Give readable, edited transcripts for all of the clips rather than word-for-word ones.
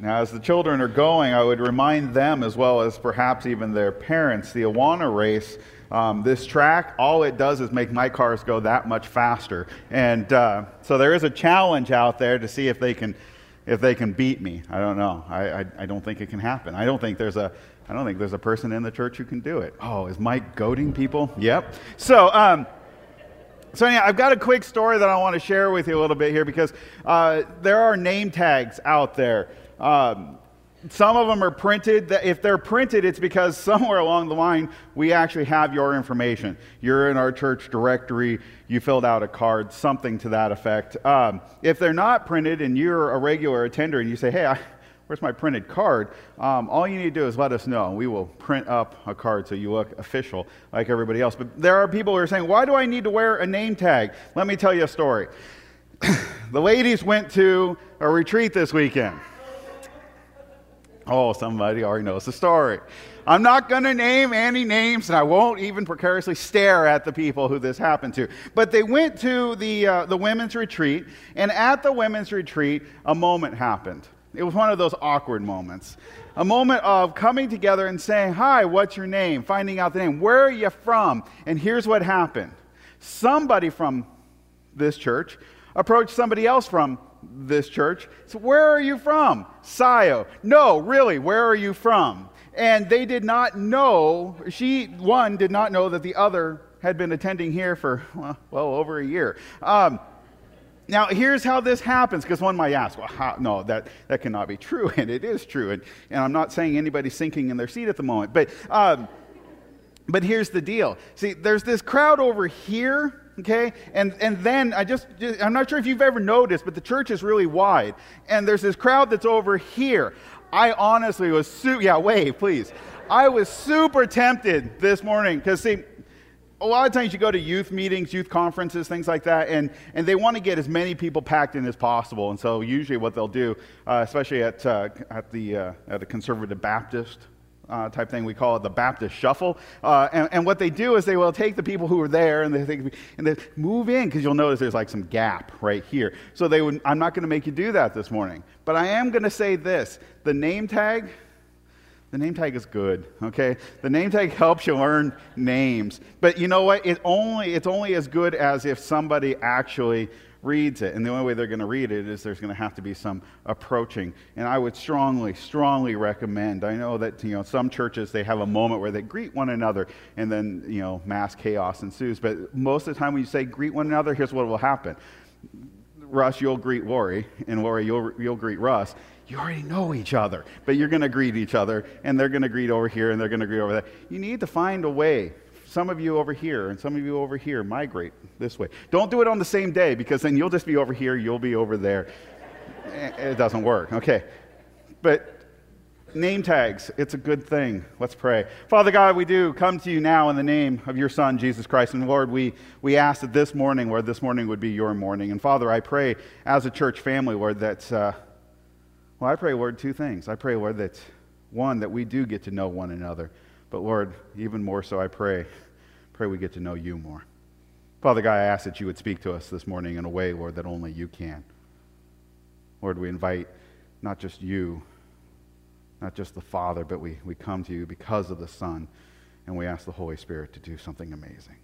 Now, as the children are going, I would remind them, as well as perhaps even their parents, the Awana race, this track, all it does is make my cars go that much faster. And so there is a challenge out there to see if they can beat me. I don't know. I don't think it can happen. I don't think there's a person in the church who can do it. Oh, is Mike goading people? Yep. So anyhow, I've got a quick story that I want to share with you a little bit here, because there are name tags out there. Some of them are printed. If they're printed, it's because somewhere along the line, we actually have your information. You're in our church directory, you filled out a card, something to that effect. If they're not printed and you're a regular attender and you say, hey, where's my printed card? All you need to do is let us know. We will print up a card so you look official like everybody else. But there are people who are saying, why do I need to wear a name tag? Let me tell you a story. The ladies went to a retreat this weekend. Oh, somebody already knows the story. I'm not going to name any names, and I won't even precariously stare at the people who this happened to. But they went to the women's retreat, and at the women's retreat, a moment happened. It was one of those awkward moments. A moment of coming together and saying, hi, what's your name? Finding out the name. Where are you from? And here's what happened. Somebody from this church approached somebody else from this church. So where are you from? Scio. No, really, where are you from? And they did not know, one did not know that the other had been attending here for, well over a year. Now, here's how this happens, because one might ask, well, no, that cannot be true, and it is true. And I'm not saying anybody's sinking in their seat at the moment, but here's the deal. See, there's this crowd over here, okay? And then I'm not sure if you've ever noticed, but the church is really wide. And there's this crowd that's over here. I honestly was wave, please. I was super tempted this morning, because see, a lot of times you go to youth meetings, youth conferences, things like that, and they want to get as many people packed in as possible. And so usually what they'll do, especially at the Conservative Baptist type thing, we call it the Baptist Shuffle. And what they do is they will take the people who are there and they move in, because you'll notice there's like some gap right here. So I'm not going to make you do that this morning, but I am going to say this: the name tag is good, okay? The name tag helps you learn names. But you know what? It's only as good as if somebody actually reads it. And the only way they're going to read it is there's going to have to be some approaching. And I would strongly, strongly recommend. I know that some churches, they have a moment where they greet one another, and then mass chaos ensues. But most of the time when you say greet one another, here's what will happen. Russ, you'll greet Lori, and Lori, you'll greet Russ. You already know each other, but you're going to greet each other, and they're going to greet over here, and they're going to greet over there. You need to find a way. Some of you over here, and some of you over here, migrate this way. Don't do it on the same day, because then you'll just be over here, you'll be over there. It doesn't work, okay? But name tags, it's a good thing. Let's pray. Father God, we do come to you now in the name of your Son, Jesus Christ. And Lord, we ask that this morning, Lord, this morning would be your morning. And Father, I pray as a church family, Lord, that... I pray, Lord, two things. I pray, Lord, that one, that we do get to know one another. But Lord, even more so, I pray we get to know you more. Father God, I ask that you would speak to us this morning in a way, Lord, that only you can. Lord, we invite not just you, not just the Father, but we come to you because of the Son, and we ask the Holy Spirit to do something amazing.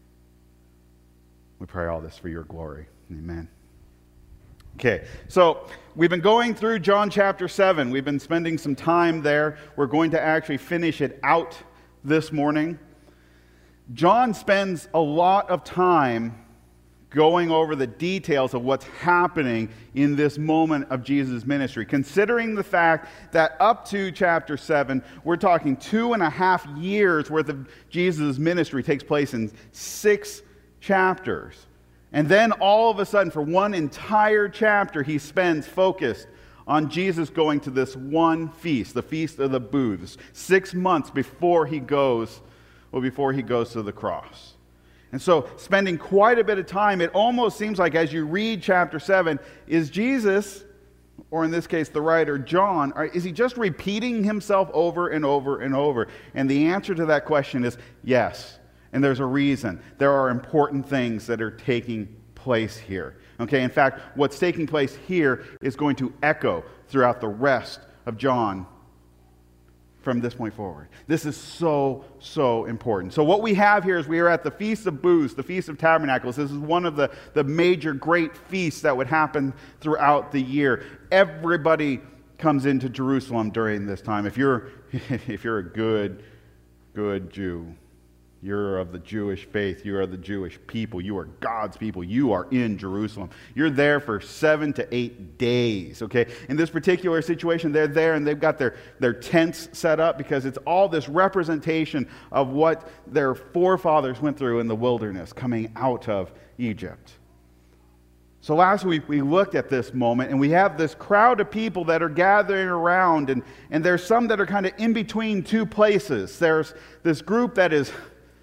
We pray all this for your glory. Amen. Okay, so we've been going through John chapter 7. We've been spending some time there. We're going to actually finish it out this morning. John spends a lot of time going over the details of what's happening in this moment of Jesus' ministry, considering the fact that up to chapter 7, we're talking 2.5 years worth of Jesus' ministry takes place in 6 chapters. And then all of a sudden, for one entire chapter, he spends focused on Jesus going to this one feast, the Feast of the Booths, 6 months before he goes to the cross. And so, spending quite a bit of time, it almost seems like as you read chapter 7, is Jesus, or in this case the writer John, is he just repeating himself over and over and over? And the answer to that question is yes. And there's a reason. There are important things that are taking place here. Okay, in fact, what's taking place here is going to echo throughout the rest of John from this point forward. This is so, so important. So what we have here is we are at the Feast of Booths, the Feast of Tabernacles. This is one of the major great feasts that would happen throughout the year. Everybody comes into Jerusalem during this time. If you're a good Jew, you're of the Jewish faith, you are the Jewish people, you are God's people, you are in Jerusalem. You're there for 7 to 8 days, okay? In this particular situation, they're there and they've got their tents set up because it's all this representation of what their forefathers went through in the wilderness coming out of Egypt. So last week we looked at this moment and we have this crowd of people that are gathering around and there's some that are kind of in between two places. There's this group that is,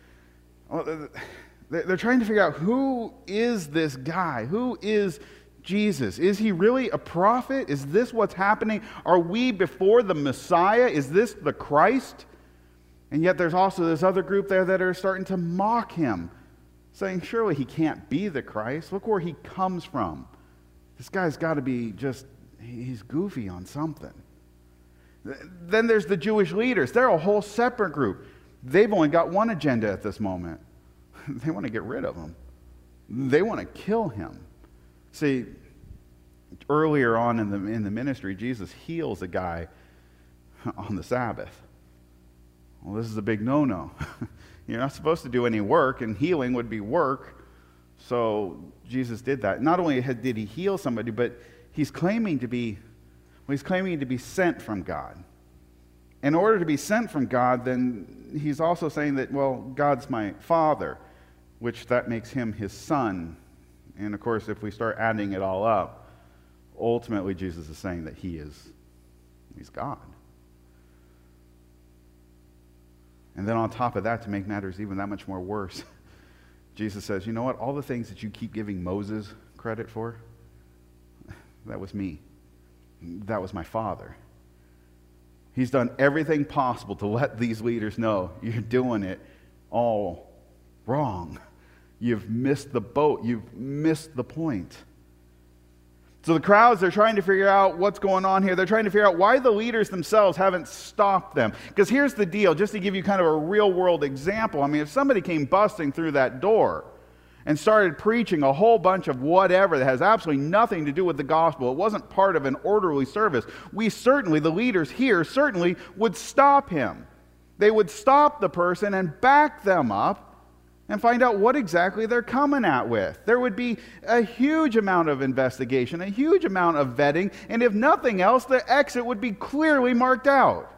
they're trying to figure out, who is this guy? Who is Jesus? Is he really a prophet? Is this what's happening? Are we before the Messiah? Is this the Christ? And yet there's also this other group there that are starting to mock him, saying, surely he can't be the Christ. Look where he comes from. This guy's got to be he's goofy on something. Then there's the Jewish leaders. They're a whole separate group. They've only got one agenda at this moment. They want to get rid of him. They want to kill him. See, earlier on in the ministry, Jesus heals a guy on the Sabbath. Well, this is a big no-no. You're not supposed to do any work, and healing would be work. So Jesus did that. Not only did he heal somebody, but he's claiming to be sent from God. In order to be sent from God, then he's also saying that, well, God's my Father, which that makes him his Son. And of course, if we start adding it all up, ultimately Jesus is saying that he's God. And then on top of that, to make matters even that much more worse, Jesus says, you know what? All the things that you keep giving Moses credit for, that was me. That was my Father. He's done everything possible to let these leaders know you're doing it all wrong. You've missed the boat. You've missed the point. So the crowds, they're trying to figure out what's going on here. They're trying to figure out why the leaders themselves haven't stopped them. Because here's the deal, just to give you kind of a real-world example. I mean, if somebody came busting through that door and started preaching a whole bunch of whatever that has absolutely nothing to do with the gospel, it wasn't part of an orderly service, the leaders here certainly would stop him. They would stop the person and back them up and find out what exactly they're coming at with. There would be a huge amount of investigation, a huge amount of vetting, and if nothing else, the exit would be clearly marked out.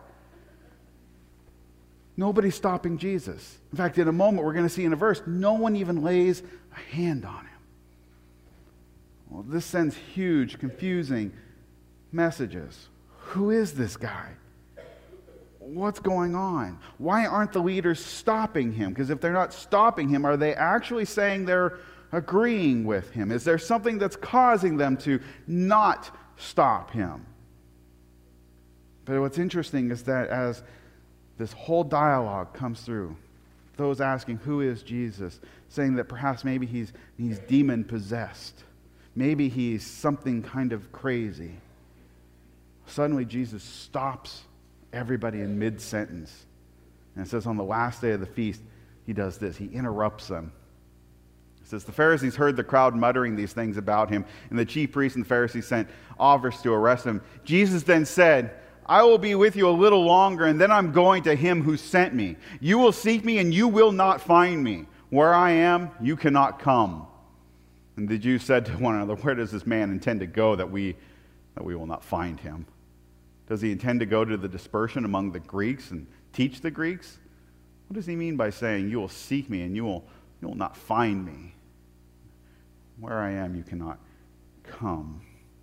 Nobody's stopping Jesus. In fact, in a moment, we're going to see in a verse, no one even lays a hand on him. Well, this sends huge, confusing messages. Who is this guy? What's going on? Why aren't the leaders stopping him? Because if they're not stopping him, are they actually saying they're agreeing with him? Is there something that's causing them to not stop him? But what's interesting is that as this whole dialogue comes through, those asking, who is Jesus? Saying that perhaps maybe he's demon-possessed. Maybe he's something kind of crazy. Suddenly Jesus stops everybody in mid-sentence. And it says on the last day of the feast, he does this. He interrupts them. It says, the Pharisees heard the crowd muttering these things about him, and the chief priests and the Pharisees sent offers to arrest him. Jesus then said, I will be with you a little longer, and then I'm going to him who sent me. You will seek me, and you will not find me. Where I am, you cannot come. And the Jews said to one another, where does this man intend to go that we will not find him? Does he intend to go to the dispersion among the Greeks and teach the Greeks? What does he mean by saying, you will seek me and you will not find me? Where I am, you cannot come.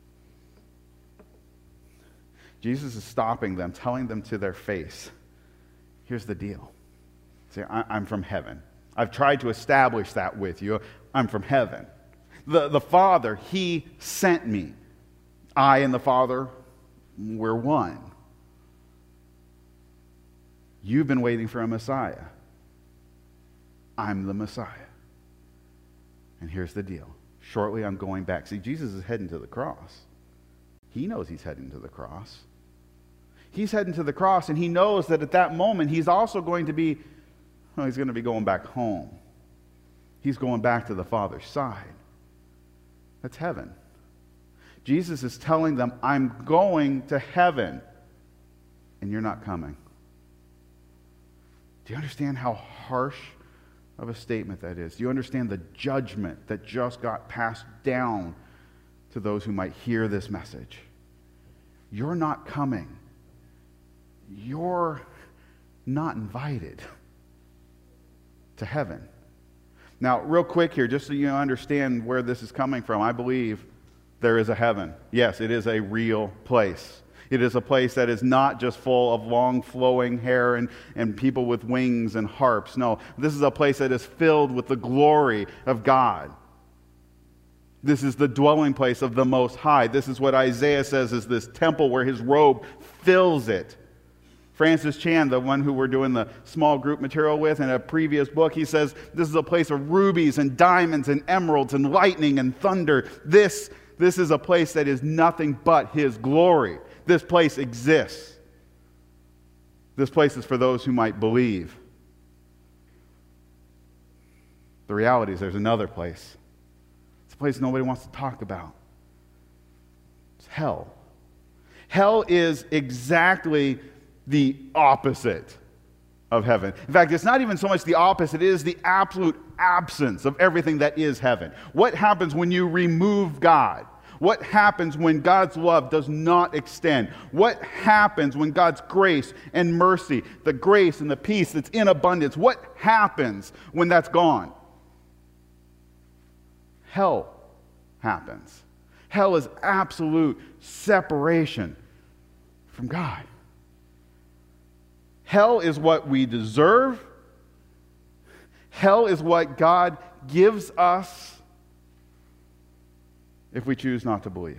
Jesus is stopping them, telling them to their face, here's the deal. Say, I'm from heaven. I've tried to establish that with you. I'm from heaven. The Father, he sent me. I and the Father, we're one. You've been waiting for a Messiah. I'm the Messiah. And here's the deal. Shortly I'm going back. See, Jesus is heading to the cross. He knows he's heading to the cross. He's heading to the cross, and he knows that at that moment he's also going to be, well, he's going to be going back home. He's going back to the Father's side. That's heaven. Jesus is telling them, I'm going to heaven, and you're not coming. Do you understand how harsh of a statement that is? Do you understand the judgment that just got passed down to those who might hear this message? You're not coming. You're not invited to heaven. Now, real quick here, just so you understand where this is coming from, I believe there is a heaven. Yes, it is a real place. It is a place that is not just full of long flowing hair and people with wings and harps. No, this is a place that is filled with the glory of God. This is the dwelling place of the Most High. This is what Isaiah says is this temple where his robe fills it. Francis Chan, the one who we're doing the small group material with in a previous book, he says this is a place of rubies and diamonds and emeralds and lightning and thunder. This is a place that is nothing but his glory. This place exists. This place is for those who might believe. The reality is there's another place. It's a place nobody wants to talk about. It's hell. Hell is exactly the opposite of heaven. In fact, it's not even so much the opposite, it is the absolute absence of everything that is heaven. What happens when you remove God? What happens when God's love does not extend? What happens when God's grace and mercy, the grace and the peace that's in abundance, what happens when that's gone? Hell happens. Hell is absolute separation from God. Hell is what we deserve. Hell is what God gives us if we choose not to believe.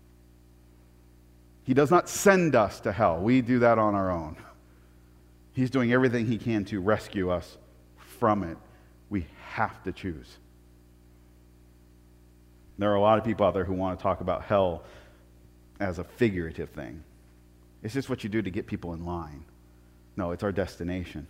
He does not send us to hell. We do that on our own. He's doing everything he can to rescue us from it. We have to choose. There are a lot of people out there who want to talk about hell as a figurative thing. It's just what you do to get people in line. No, it's our destination.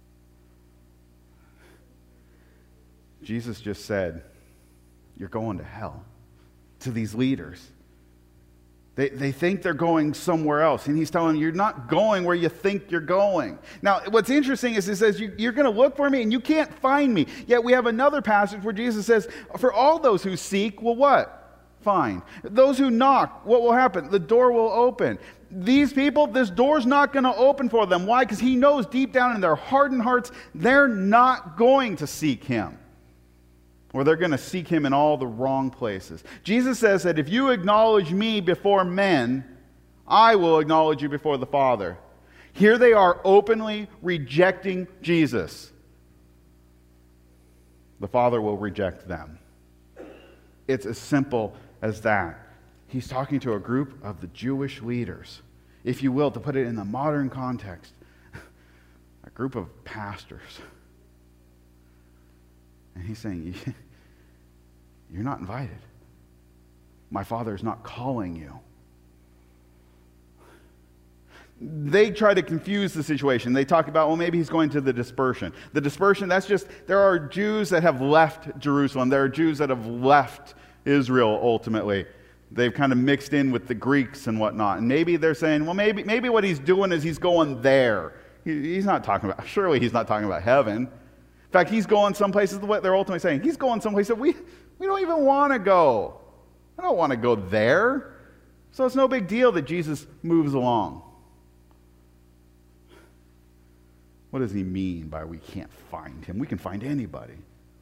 Jesus just said, you're going to hell. To these leaders. They think they're going somewhere else. And he's telling them, you're not going where you think you're going. Now, what's interesting is it says, you're going to look for me and you can't find me. Yet we have another passage where Jesus says, for all those who seek will what? Find. Those who knock, what will happen? The door will open. These people, this door's not going to open for them. Why? Because he knows deep down in their hardened hearts, they're not going to seek him. Or they're going to seek him in all the wrong places. Jesus says that if you acknowledge me before men, I will acknowledge you before the Father. Here they are openly rejecting Jesus. The Father will reject them. It's as simple as that. He's talking to a group of the Jewish leaders. If you will, to put it in the modern context, a group of pastors. And he's saying, you're not invited. My Father is not calling you. They try to confuse the situation. They talk about, well, maybe he's going to the dispersion. The dispersion, that's just, there are Jews that have left Jerusalem. There are Jews that have left Israel ultimately. They've kind of mixed in with the Greeks and whatnot. And maybe they're saying, well, maybe what he's doing is he's going there. He's not talking about, surely he's not talking about heaven. In fact, he's going some places, what they're ultimately saying, he's going someplace that we don't even want to go. I don't want to go there. So it's no big deal that Jesus moves along. What does he mean by we can't find him? We can find anybody.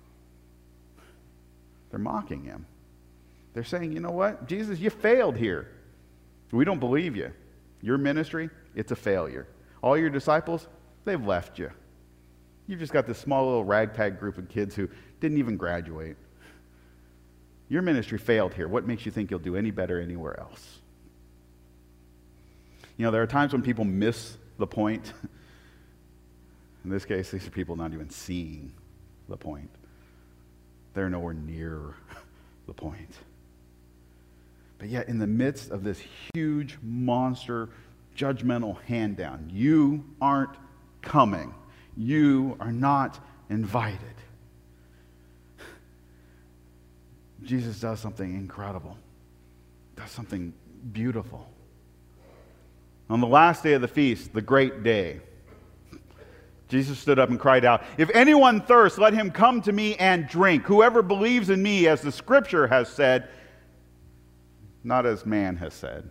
They're mocking him. They're saying, you know what? Jesus, you failed here. We don't believe you. Your ministry, it's a failure. All your disciples, they've left you. You've just got this small little ragtag group of kids who didn't even graduate. Your ministry failed here. What makes you think you'll do any better anywhere else? You know, there are times when people miss the point. In this case, these are people not even seeing the point. They're nowhere near the point. But yet, in the midst of this huge monster judgmental hand down. You aren't coming. You are not invited. Jesus does something incredible, does something beautiful. On the last day of the feast, the great day, Jesus stood up and cried out, "If anyone thirsts, let him come to me and drink. Whoever believes in me, as the Scripture has said," not as man has said,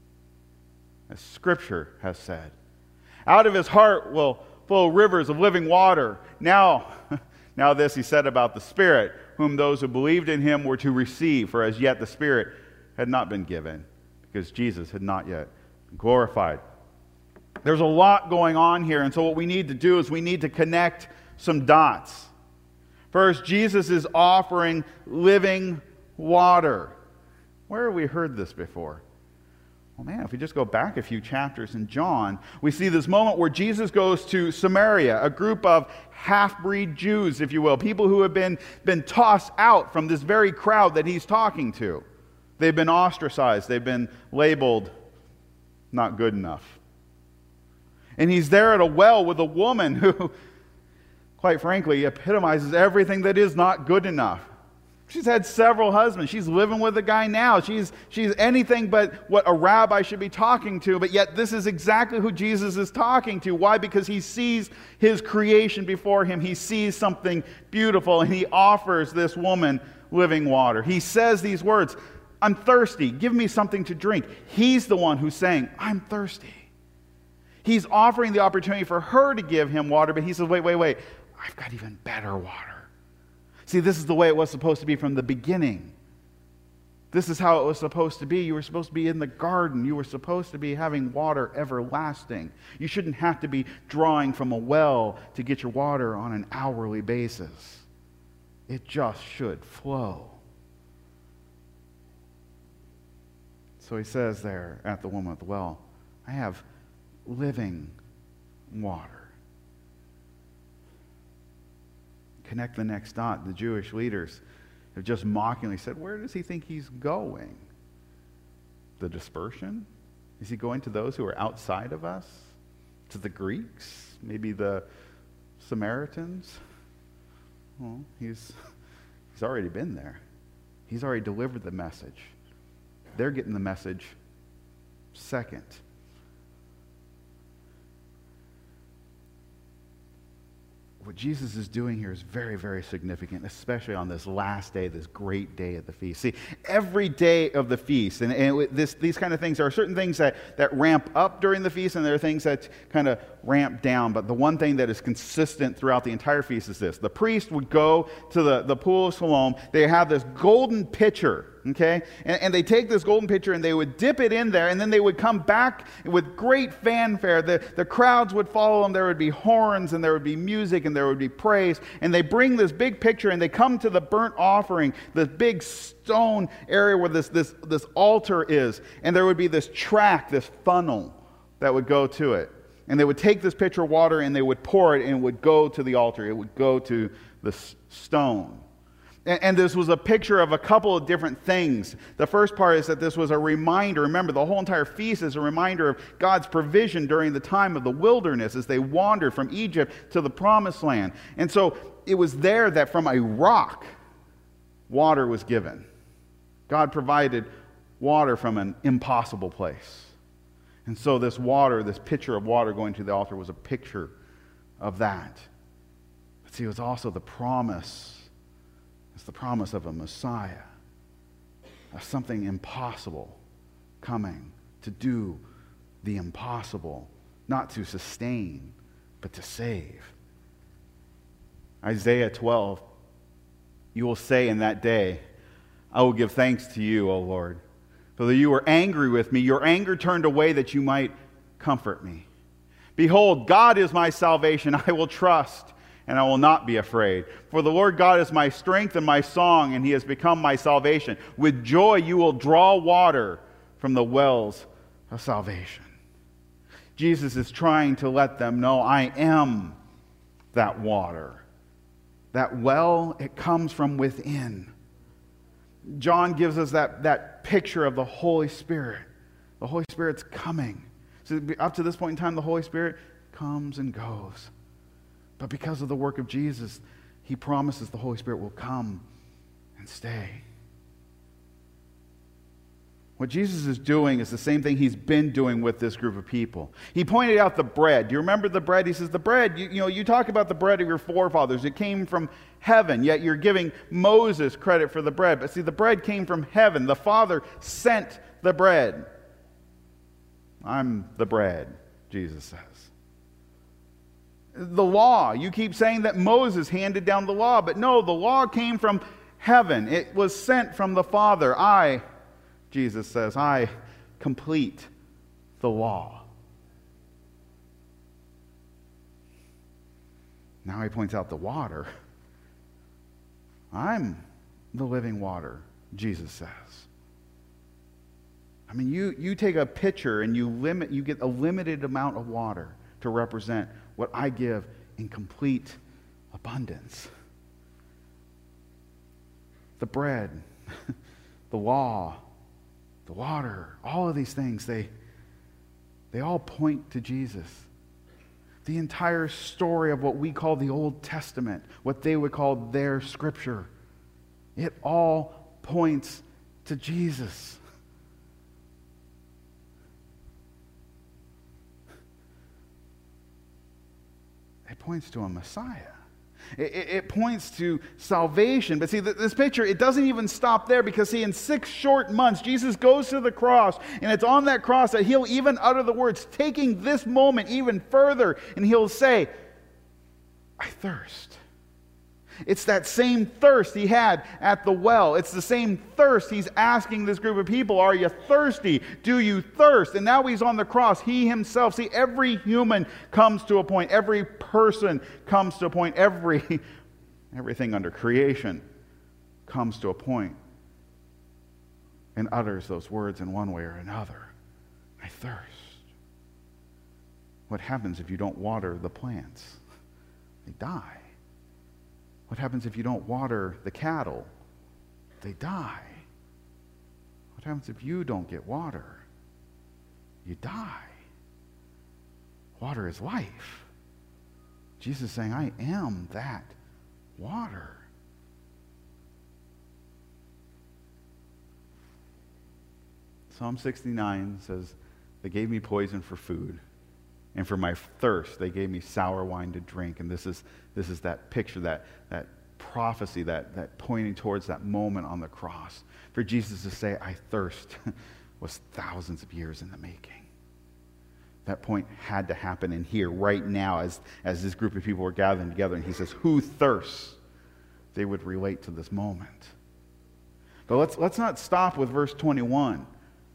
as Scripture has said, "out of his heart will flow rivers of living water." Now this he said about the Spirit, whom those who believed in him were to receive, for as yet the Spirit had not been given, because Jesus had not yet been glorified. There's a lot going on here, and so what we need to do is we need to connect some dots. First, Jesus is offering living water. Where have we heard this before? Well, man, if we just go back a few chapters in John, we see this moment where Jesus goes to Samaria, a group of half-breed Jews, if you will, people who have been tossed out from this very crowd that he's talking to. They've been ostracized. They've been labeled not good enough. And he's there at a well with a woman who, quite frankly, epitomizes everything that is not good enough. She's had several husbands. She's living with a guy now. She's anything but what a rabbi should be talking to, but yet this is exactly who Jesus is talking to. Why? Because he sees his creation before him. He sees something beautiful, and he offers this woman living water. He says these words, "I'm thirsty. Give me something to drink." He's the one who's saying, "I'm thirsty." He's offering the opportunity for her to give him water, but he says, wait, I've got even better water. See, this is the way it was supposed to be from the beginning. This is how it was supposed to be. You were supposed to be in the garden. You were supposed to be having water everlasting. You shouldn't have to be drawing from a well to get your water on an hourly basis. It just should flow. So he says there at the woman at the well, "I have living water." Connect the next dot. The Jewish leaders have just mockingly said, "Where does he think he's going? The dispersion? Is he going to those who are outside of us? To the Greeks? Maybe the Samaritans?" Well, he's already been there. He's already delivered the message. They're getting the message second. What Jesus is doing here is very, very significant, especially on this last day, this great day of the feast. See, every day of the feast, and these kind of things, there are certain things that ramp up during the feast, and there are things that kind of ramp down. But the one thing that is consistent throughout the entire feast is this. The priest would go to the pool of Siloam. They have this golden pitcher, okay? And they take this golden pitcher and they would dip it in there, and then they would come back with great fanfare. The crowds would follow them. There would be horns, and there would be music, and there would be praise. And they bring this big pitcher, and they come to the burnt offering, this big stone area where this altar is. And there would be this track, this funnel that would go to it. And they would take this pitcher of water, and they would pour it, and it would go to the altar. It would go to the stone. And this was a picture of a couple of different things. The first part is that this was a reminder. Remember, the whole entire feast is a reminder of God's provision during the time of the wilderness as they wandered from Egypt to the promised land. And so it was there that from a rock, water was given. God provided water from an impossible place. And so this water, this pitcher of water going to the altar was a picture of that. But see, it was also the promise. It's the promise of a Messiah, of something impossible coming to do the impossible, not to sustain, but to save. Isaiah 12, "You will say in that day, I will give thanks to you, O Lord, for that you were angry with me. Your anger turned away that you might comfort me. Behold, God is my salvation. I will trust, and I will not be afraid. For the Lord God is my strength and my song, and he has become my salvation. With joy you will draw water from the wells of salvation." Jesus is trying to let them know, I am that water. That well, it comes from within. John gives us that picture of the Holy Spirit. The Holy Spirit's coming So up to this point in time, the Holy Spirit comes and goes. But because of the work of Jesus, he promises the Holy Spirit will come and stay. What Jesus is doing is the same thing he's been doing with this group of people. He pointed out the bread. Do you remember the bread? He says, the bread, you talk about the bread of your forefathers. It came from heaven, yet you're giving Moses credit for the bread. But see, the bread came from heaven. The Father sent the bread. I'm the bread, Jesus says. The law, you keep saying that Moses handed down the law, but no, the law came from heaven. It was sent from the Father. Jesus says, I complete the law. Now he points out the water. I'm the living water, Jesus says. I mean, you take a pitcher and you get a limited amount of water to represent what I give in complete abundance. The bread, the law, the water, all of these things, they all point to Jesus. The entire story of what we call the Old Testament, what they would call their scripture, it all points to Jesus. It points to a Messiah. It points to salvation. But see, this picture, it doesn't even stop there, because see, in 6 short months, Jesus goes to the cross, and it's on that cross that he'll even utter the words, taking this moment even further, and he'll say, I thirst. It's that same thirst he had at the well. It's the same thirst he's asking this group of people. Are you thirsty? Do you thirst? And now he's on the cross. He himself. See, every human comes to a point. Every person comes to a point. Everything under creation comes to a point and utters those words in one way or another. I thirst. What happens if you don't water the plants? They die. What happens if you don't water the cattle? They die. What happens if you don't get water? You die. Water is life. Jesus is saying, I am that water. Psalm 69 says, they gave me poison for food, and for my thirst they gave me sour wine to drink. And this is that picture, that prophecy, that pointing towards that moment on the cross. For Jesus to say, I thirst, was thousands of years in the making. That point had to happen in here, right now, as this group of people were gathering together. And he says, who thirsts? They would relate to this moment. But let's not stop with verse 21.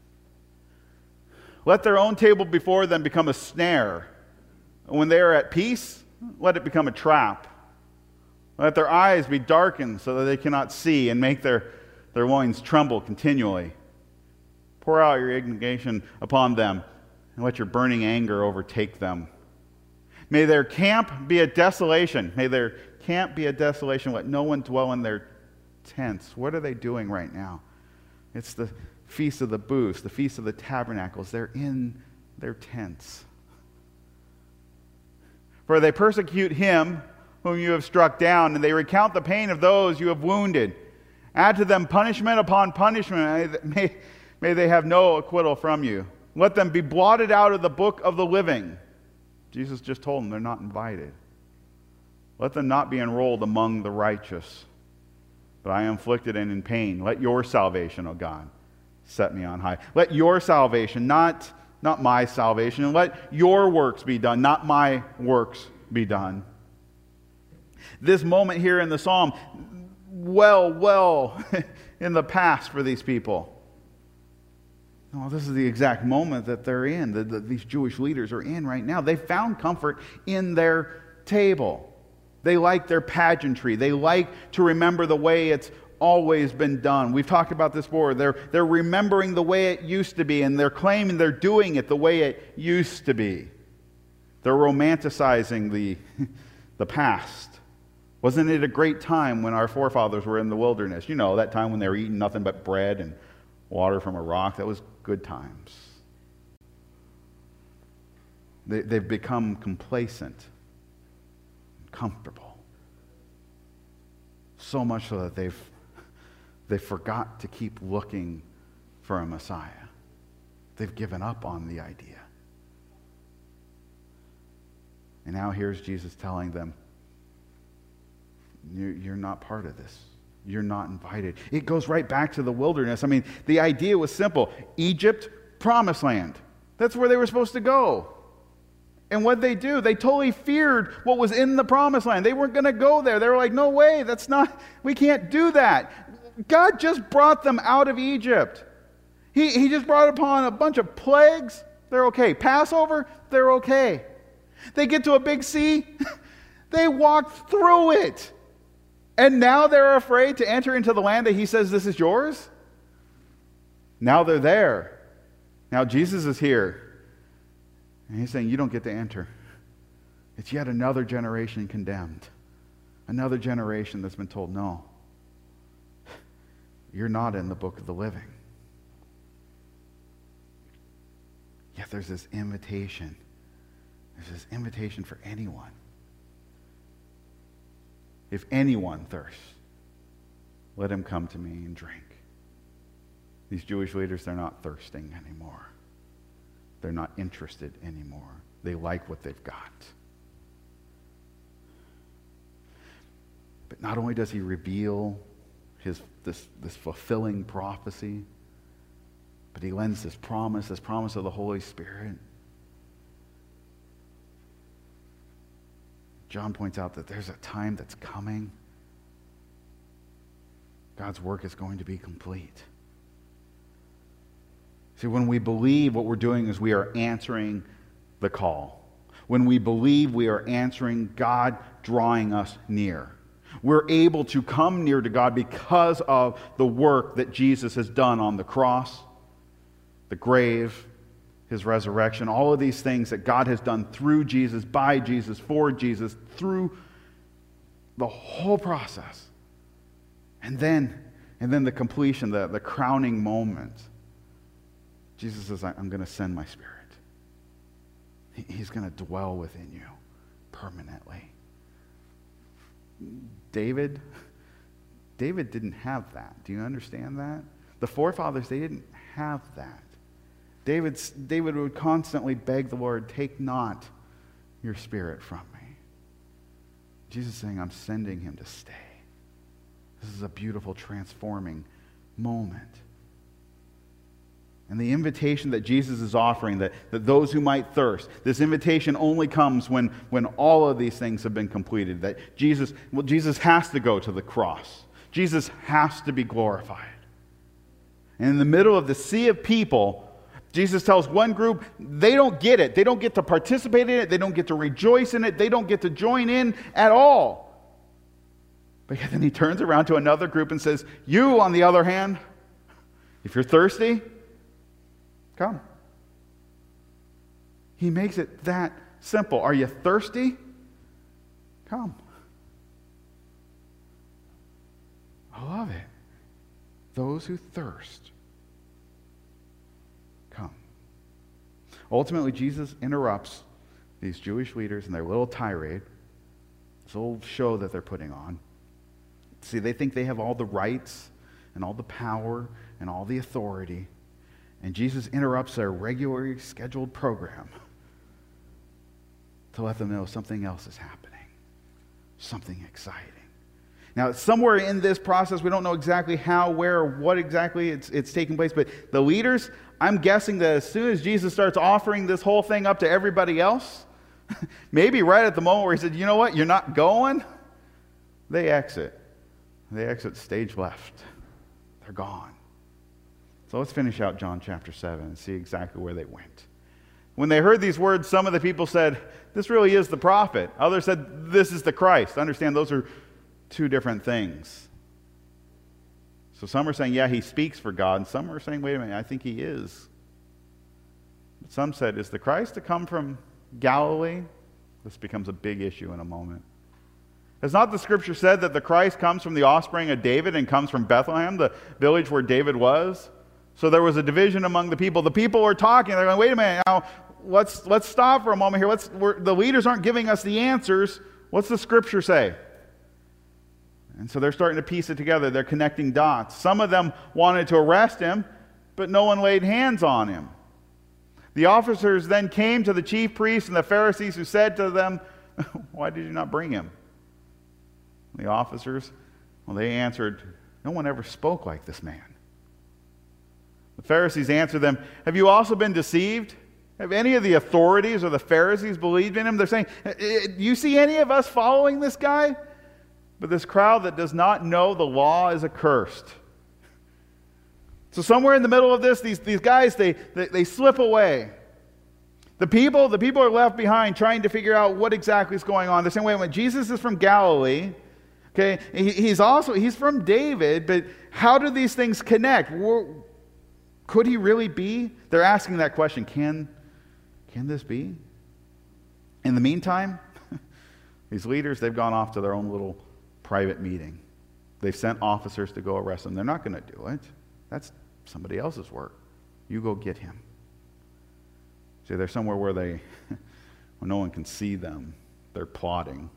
Let their own table before them become a snare. When they are at peace, let it become a trap. Let their eyes be darkened so that they cannot see, and make their loins tremble continually. Pour out your indignation upon them, and let your burning anger overtake them. May their camp be a desolation. May their camp be a desolation. Let no one dwell in their tents. What are they doing right now? It's the Feast of the Booths, the Feast of the Tabernacles. They're in their tents. For they persecute him whom you have struck down, and they recount the pain of those you have wounded. Add to them punishment upon punishment. May they have no acquittal from you. Let them be blotted out of the book of the living. Jesus just told them they're not invited. Let them not be enrolled among the righteous. But I am afflicted and in pain. Let your salvation, O God, set me on high. Let your salvation, not my salvation, and let your works be done, not my works be done. This moment here in the psalm, well in the past for these people. No, this is the exact moment that they're in, that these Jewish leaders are in right now. They found comfort in their table. They like their pageantry. They like to remember the way it's always been done. We've talked about this before. They're remembering the way it used to be, and they're claiming they're doing it the way it used to be. They're romanticizing the past. Wasn't it a great time when our forefathers were in the wilderness? You know, that time when they were eating nothing but bread and water from a rock. That was good times. They've become complacent, comfortable. So much so that they forgot to keep looking for a Messiah. They've given up on the idea. And now here's Jesus telling them, you're not part of this. You're not invited. It goes right back to the wilderness. I mean, the idea was simple. Egypt, promised land. That's where they were supposed to go. And what they do, they totally feared what was in the promised land. They weren't going to go there. They were like, no way, we can't do that. God just brought them out of Egypt. He just brought upon a bunch of plagues. They're okay. Passover, they're okay. They get to a big sea. They walked through it. And now they're afraid to enter into the land that he says this is yours. Now they're there. Now Jesus is here. And he's saying, you don't get to enter. It's yet another generation condemned. Another generation that's been told, no, you're not in the book of the living. Yet there's this invitation. There's this invitation for anyone. If anyone thirsts, let him come to me and drink. These Jewish leaders, they're not thirsting anymore. They're not interested anymore. They like what they've got. But not only does he reveal this fulfilling prophecy, but he lends this promise of the Holy Spirit. John points out that there's a time that's coming. God's work is going to be complete. See, when we believe, what we're doing is we are answering the call. When we believe, we are answering God drawing us near. We're able to come near to God because of the work that Jesus has done on the cross, the grave, his resurrection, all of these things that God has done through Jesus, by Jesus, for Jesus, through the whole process. And then the completion, the crowning moment. Jesus says, I'm going to send my Spirit. He's going to dwell within you permanently. David didn't have that. Do you understand that? The forefathers, they didn't have that. David would constantly beg the Lord, take not your Spirit from me. Jesus is saying, I'm sending him to stay. This is a beautiful, transforming moment. And the invitation that Jesus is offering, that those who might thirst, this invitation only comes when all of these things have been completed. That Jesus has to go to the cross. Jesus has to be glorified. And in the middle of the sea of people, Jesus tells one group, they don't get it. They don't get to participate in it. They don't get to rejoice in it. They don't get to join in at all. But then he turns around to another group and says, you, on the other hand, if you're thirsty, come. He makes it that simple. Are you thirsty? Come. I love it. Those who thirst, come. Ultimately, Jesus interrupts these Jewish leaders in their little tirade, this little show that they're putting on. See, they think they have all the rights and all the power and all the authority. And Jesus interrupts their regularly scheduled program to let them know something else is happening. Something exciting. Now, somewhere in this process, we don't know exactly how, where, or what exactly it's taking place, but the leaders, I'm guessing that as soon as Jesus starts offering this whole thing up to everybody else, maybe right at the moment where he said, you know what, you're not going, they exit. They exit stage left. They're gone. So let's finish out John chapter 7 and see exactly where they went. When they heard these words, some of the people said, this really is the prophet. Others said, this is the Christ. Understand, those are two different things. So some are saying, yeah, he speaks for God. And some are saying, wait a minute, I think he is. But some said, is the Christ to come from Galilee? This becomes a big issue in a moment. Has not the scripture said that the Christ comes from the offspring of David and comes from Bethlehem, the village where David was? So there was a division among the people. The people were talking. They're going, wait a minute, now, let's stop for a moment here. The leaders aren't giving us the answers. What's the scripture say? And so they're starting to piece it together. They're connecting dots. Some of them wanted to arrest him, but no one laid hands on him. The officers then came to the chief priests and the Pharisees, who said to them, "Why did you not bring him?" The officers, well, they answered, "No one ever spoke like this man." The Pharisees answered them, "Have you also been deceived? Have any of the authorities or the Pharisees believed in him?" They're saying, "Do you see any of us following this guy? But this crowd that does not know the law is accursed." So somewhere in the middle of this, these guys, they slip away. The people are left behind trying to figure out what exactly is going on. They're saying, wait a minute, Jesus is from Galilee. Okay, he's from David, but how do these things connect? Could he really be? They're asking that question, can this be? In the meantime, these leaders, they've gone off to their own little private meeting. They've sent officers to go arrest him. They're not going to do it. That's somebody else's work. You go get him. See, they're somewhere where no one can see them. They're plotting.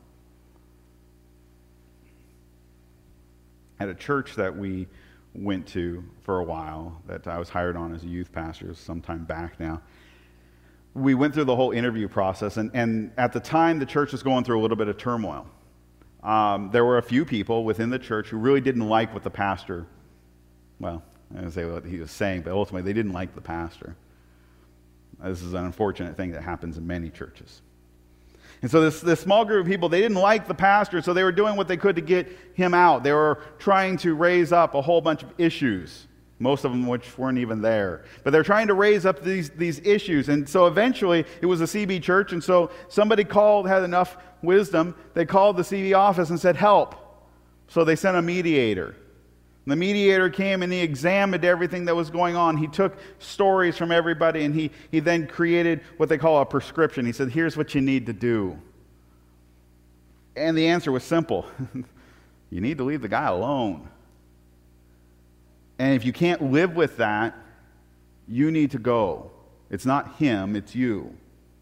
At a church that we went to for a while, that I was hired on as a youth pastor some time back now, we went through the whole interview process, and at the time, the church was going through a little bit of turmoil. There were a few people within the church who really didn't like what the pastor, well, I don't say what he was saying, but ultimately they didn't like the pastor. This is an unfortunate thing that happens in many churches. And so this small group of people, they didn't like the pastor, so they were doing what they could to get him out. They were trying to raise up a whole bunch of issues, most of them which weren't even there. But they're trying to raise up these issues. And so eventually, it was a CB church, and so somebody had enough wisdom, they called the CB office and said, "Help." So they sent a mediator. The mediator came and he examined everything that was going on. He took stories from everybody and he then created what they call a prescription. He said, "Here's what you need to do." And the answer was simple. You need to leave the guy alone. And if you can't live with that, you need to go. It's not him, it's you.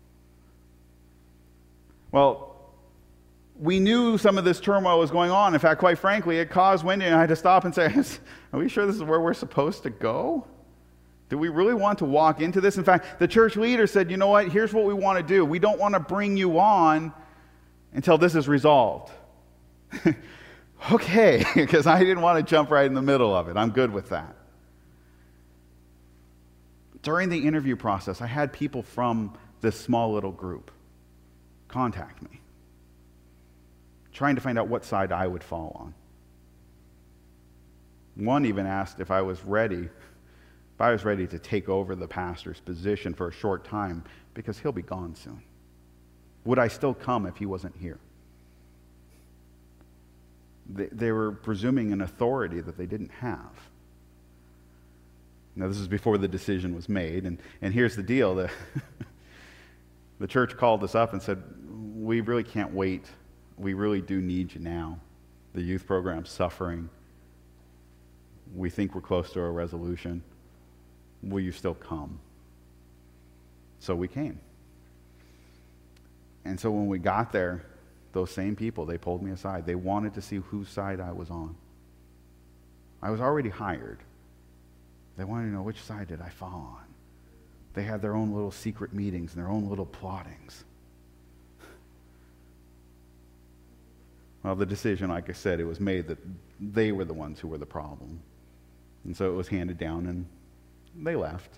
Well, we knew some of this turmoil was going on. In fact, quite frankly, it caused Wendy and I to stop and say, "Are we sure this is where we're supposed to go? Do we really want to walk into this?" In fact, the church leader said, "You know what? Here's what we want to do. We don't want to bring you on until this is resolved." Okay, because I didn't want to jump right in the middle of it. I'm good with that. During the interview process, I had people from this small little group contact me, trying to find out what side I would fall on. One even asked if I was ready to take over the pastor's position for a short time because he'll be gone soon. Would I still come if he wasn't here? They were presuming an authority that they didn't have. Now, this is before the decision was made, and here's the deal. The church called us up and said, "We really can't wait. We really do need you now. The youth program's suffering. We think we're close to a resolution. Will you still come?" So we came. And so when we got there, those same people, they pulled me aside. They wanted to see whose side I was on. I was already hired. They wanted to know, which side did I fall on? They had their own little secret meetings and their own little plottings. Well, the decision, like I said, it was made that they were the ones who were the problem. And so it was handed down, and they left.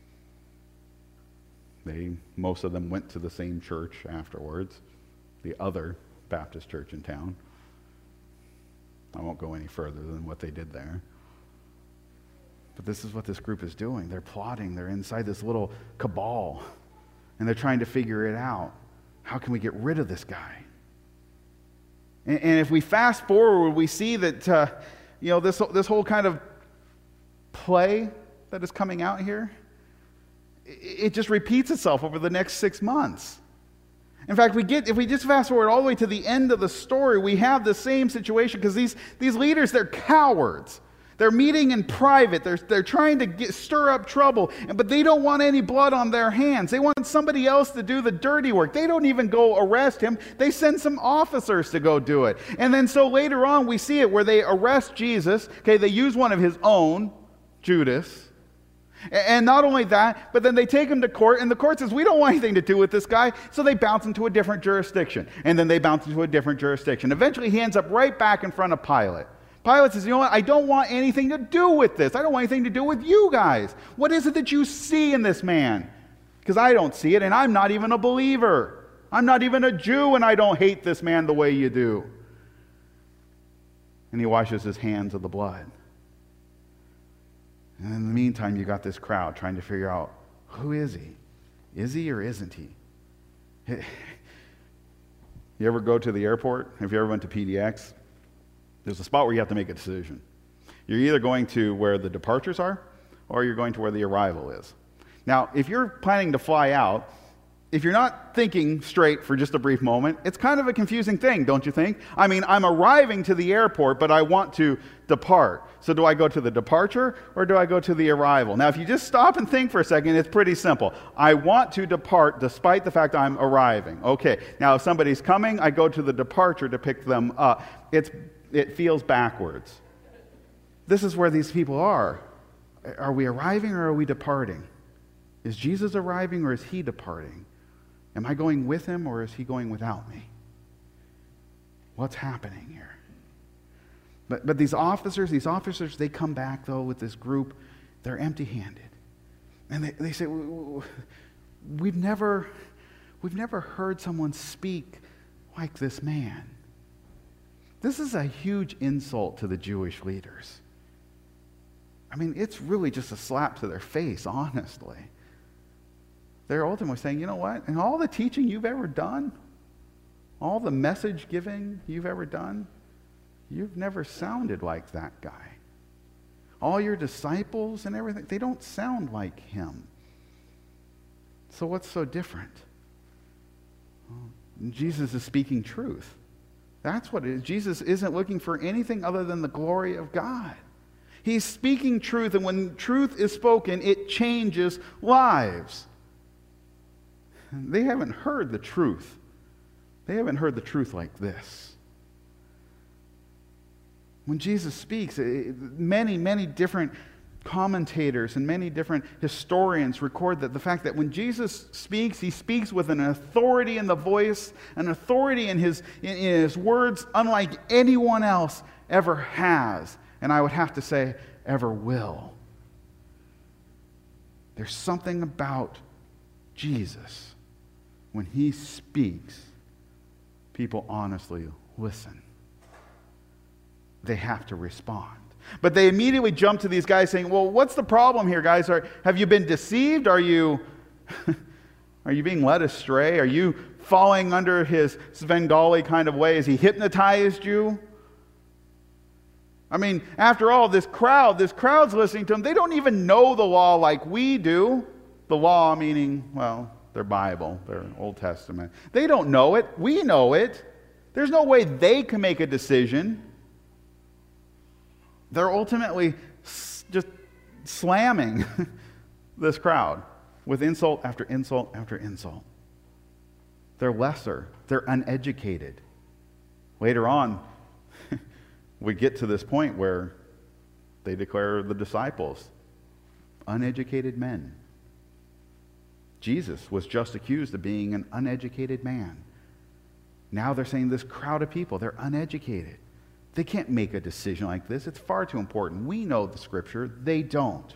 Most of them went to the same church afterwards, the other Baptist church in town. I won't go any further than what they did there. But this is what this group is doing. They're plotting. They're inside this little cabal, and they're trying to figure it out. How can we get rid of this guy? And if we fast forward, we see that this whole kind of play that is coming out here, it just repeats itself over the next 6 months. In fact, if we just fast forward all the way to the end of the story, we have the same situation because these leaders, they're cowards. They're meeting in private. They're trying to stir up trouble, but they don't want any blood on their hands. They want somebody else to do the dirty work. They don't even go arrest him. They send some officers to go do it. And then so later on we see it where they arrest Jesus. Okay, they use one of his own, Judas. And not only that, but then they take him to court, and the court says, we don't want anything to do with this guy, so they bounce him to a different jurisdiction. And then they bounce him to a different jurisdiction. Eventually, he ends up right back in front of Pilate. Pilate says, you know what, I don't want anything to do with this. I don't want anything to do with you guys. What is it that you see in this man? Because I don't see it, and I'm not even a believer. I'm not even a Jew, and I don't hate this man the way you do. And he washes his hands of the blood. And in the meantime, you got this crowd trying to figure out, who is he? Is he or isn't he? You ever go to the airport? Have you ever went to PDX? There's a spot where you have to make a decision. You're either going to where the departures are, or you're going to where the arrival is. Now, if you're planning to fly out, if you're not thinking straight for just a brief moment, it's kind of a confusing thing, don't you think? I mean, I'm arriving to the airport, but I want to depart. So do I go to the departure or do I go to the arrival? Now, if you just stop and think for a second, it's pretty simple. I want to depart despite the fact I'm arriving. Okay, now if somebody's coming, I go to the departure to pick them up. It feels backwards. This is where these people are. Are we arriving or are we departing? Is Jesus arriving or is he departing? Am I going with him or is he going without me? What's happening here? But these officers, they come back, though, with this group. They're empty-handed. And they say, we've never heard someone speak like this man. This is a huge insult to the Jewish leaders. I mean, it's really just a slap to their face, honestly. They're ultimately saying, you know what? In all the teaching you've ever done, all the message giving you've ever done, you've never sounded like that guy. All your disciples and everything, they don't sound like him. So what's so different? Well, Jesus is speaking truth. That's what it is. Jesus isn't looking for anything other than the glory of God. He's speaking truth, and when truth is spoken, it changes lives. They haven't heard the truth. They haven't heard the truth like this. When Jesus speaks, many, many different commentators and many different historians record that the fact that when Jesus speaks, he speaks with an authority in the voice, an authority in his words unlike anyone else ever has, and I would have to say, ever will. There's something about Jesus. When he speaks, people honestly listen. They have to respond. But they immediately jump to these guys saying, well, what's the problem here, guys? Have you been deceived? Are you being led astray? Are you falling under his Svengali kind of way? Has he hypnotized you? I mean, after all, this crowd's listening to him. They don't even know the law like we do. The law meaning, well, their Bible, their Old Testament. They don't know it. We know it. There's no way they can make a decision. They're ultimately just slamming this crowd with insult after insult after insult. They're lesser. They're uneducated. Later on, we get to this point where they declare the disciples uneducated men. Jesus was just accused of being an uneducated man. Now they're saying this crowd of people, they're uneducated. They can't make a decision like this. It's far too important. We know the Scripture. They don't.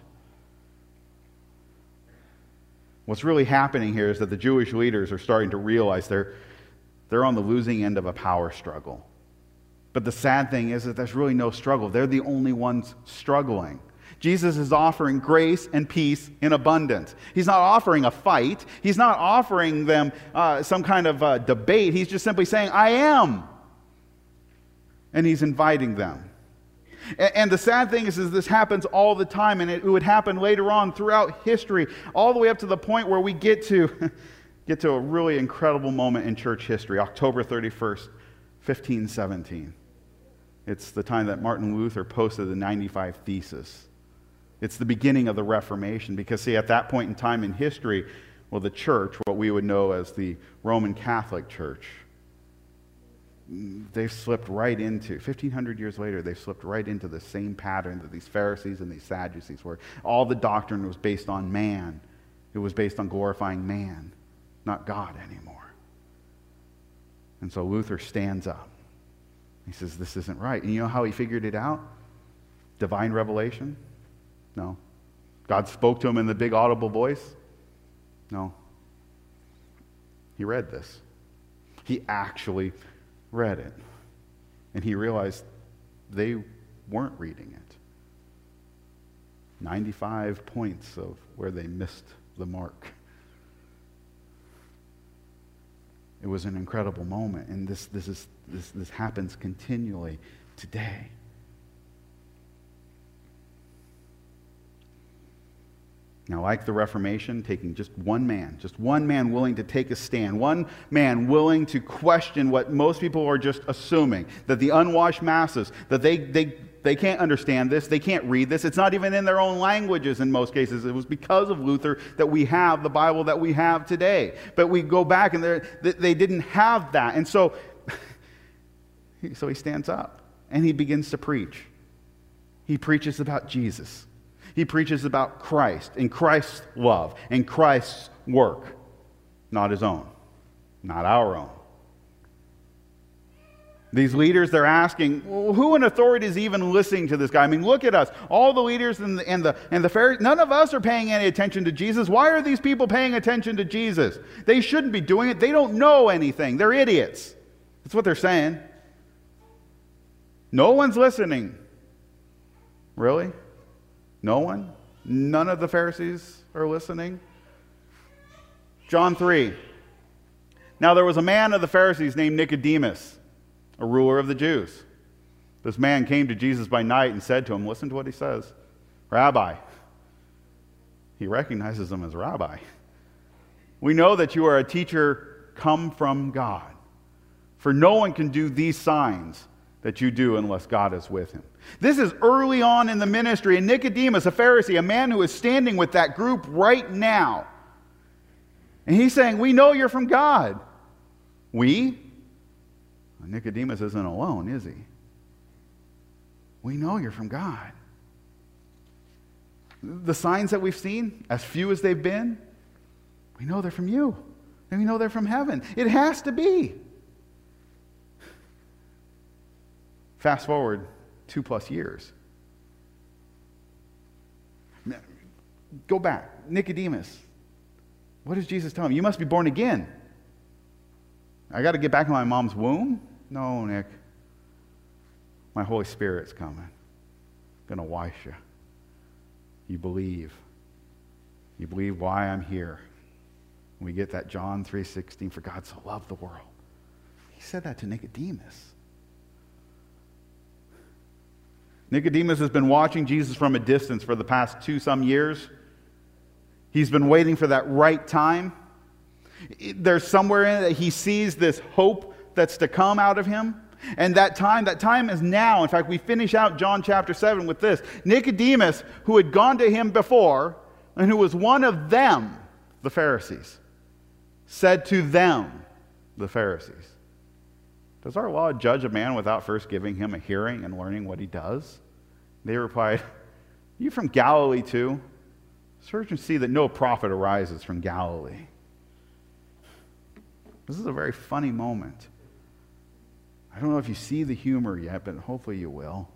What's really happening here is that the Jewish leaders are starting to realize they're on the losing end of a power struggle. But the sad thing is that there's really no struggle. They're the only ones struggling. Jesus is offering grace and peace in abundance. He's not offering a fight. He's not offering them some kind of debate. He's just simply saying, I am. And he's inviting them. And the sad thing is this happens all the time, and it would happen later on throughout history, all the way up to the point where we get to a really incredible moment in church history, October 31st, 1517. It's the time that Martin Luther posted the 95 Theses. It's the beginning of the Reformation because, see, at that point in time in history, well, the church, what we would know as the Roman Catholic Church, they've slipped right into, 1,500 years later, they've slipped right into the same pattern that these Pharisees and these Sadducees were. All the doctrine was based on man. It was based on glorifying man, not God anymore. And so Luther stands up. He says, this isn't right. And you know how he figured it out? Divine revelation? No. God spoke to him in the big audible voice? No. He read this. He actually read it. And he realized they weren't reading it. 95 points of where they missed the mark. It was an incredible moment, and this happens continually today. Now, like the Reformation, taking just one man willing to take a stand, one man willing to question what most people are just assuming, that the unwashed masses, that they can't understand this, they can't read this, it's not even in their own languages in most cases. It was because of Luther that we have the Bible that we have today. But we go back and they didn't have that. And so he stands up and he begins to preach. He preaches about Jesus. He preaches about Christ and Christ's love and Christ's work, not his own, not our own. These leaders, they're asking, well, who in authority is even listening to this guy? I mean, look at us. All the leaders and the Pharisees, none of us are paying any attention to Jesus. Why are these people paying attention to Jesus? They shouldn't be doing it. They don't know anything. They're idiots. That's what they're saying. No one's listening. Really? No one? None of the Pharisees are listening? John 3. Now there was a man of the Pharisees named Nicodemus, a ruler of the Jews. This man came to Jesus by night and said to him, listen to what he says, Rabbi. He recognizes him as Rabbi. We know that you are a teacher come from God, for no one can do these signs that you do unless God is with him. This is early on in the ministry, and Nicodemus, a Pharisee, a man who is standing with that group right now. And he's saying, we know you're from God. We? Nicodemus isn't alone, is he? We know you're from God. The signs that we've seen, as few as they've been, we know they're from you. And we know they're from heaven. It has to be. Fast forward 2+ years. Go back. Nicodemus. What does Jesus tell him? You must be born again. I got to get back in my mom's womb? No, Nick. My Holy Spirit's coming. I'm going to wash you. You believe. You believe why I'm here. We get that John 3:16, for God so loved the world. He said that to Nicodemus. Nicodemus has been watching Jesus from a distance for the past 2-some years. He's been waiting for that right time. There's somewhere in it that he sees this hope that's to come out of him. And that time is now. In fact, we finish out John chapter 7 with this. Nicodemus, who had gone to him before, and who was one of them, the Pharisees, said to them, the Pharisees, does our law judge a man without first giving him a hearing and learning what he does? They replied, are you from Galilee too? Search and see that no prophet arises from Galilee. This is a very funny moment. I don't know if you see the humor yet, but hopefully you will.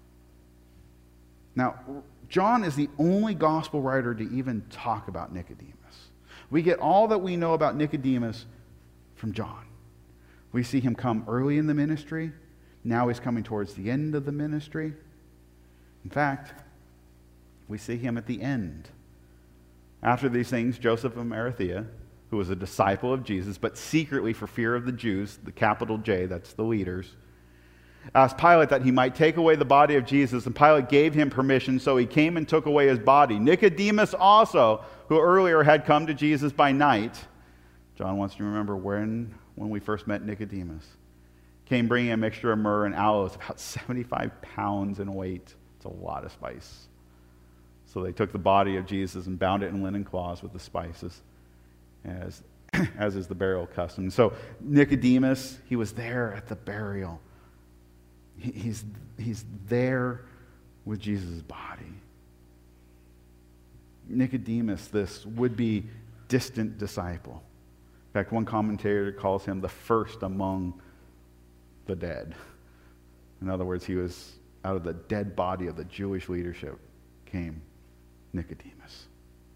Now, John is the only gospel writer to even talk about Nicodemus. We get all that we know about Nicodemus from John. We see him come early in the ministry. Now he's coming towards the end of the ministry. In fact, we see him at the end. After these things, Joseph of Arimathea, who was a disciple of Jesus, but secretly for fear of the Jews, the capital J, that's the leaders, asked Pilate that he might take away the body of Jesus, and Pilate gave him permission, so he came and took away his body. Nicodemus also, who earlier had come to Jesus by night, John wants to remember when we first met Nicodemus, came bringing a mixture of myrrh and aloes, about 75 pounds in weight. It's a lot of spice. So they took the body of Jesus and bound it in linen cloths with the spices, as is the burial custom. So Nicodemus, he was there at the burial. He's there with Jesus' body. Nicodemus, this would-be distant disciple. In fact, one commentator calls him the first among the dead. In other words, he was out of the dead body of the Jewish leadership came Nicodemus.